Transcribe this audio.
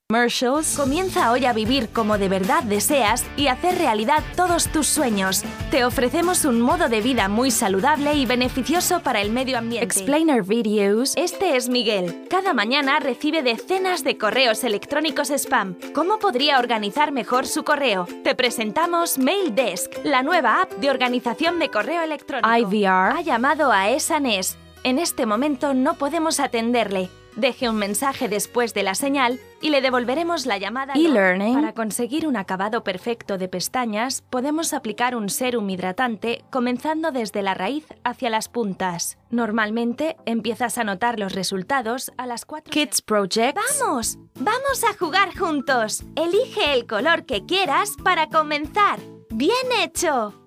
Commercials. Comienza hoy a vivir como de verdad deseas y hacer realidad todos tus sueños. Te ofrecemos un modo de vida muy saludable y beneficioso para el medio ambiente. Explainer Videos. Este es Miguel. Cada mañana recibe decenas de correos electrónicos spam. ¿Cómo podría organizar mejor su correo? Te presentamos MailDesk, la nueva app de organización de correo electrónico. IVR ha llamado a Esanes. En este momento no podemos atenderle. Deje un mensaje después de la señal y le devolveremos la llamada. E-learning. Para conseguir un acabado perfecto de pestañas, podemos aplicar un sérum hidratante comenzando desde la raíz hacia las puntas. Normalmente, empiezas a notar los resultados a las 4. Kids Project. ¡Vamos! ¡Vamos a jugar juntos! Elige el color que quieras para comenzar. ¡Bien hecho!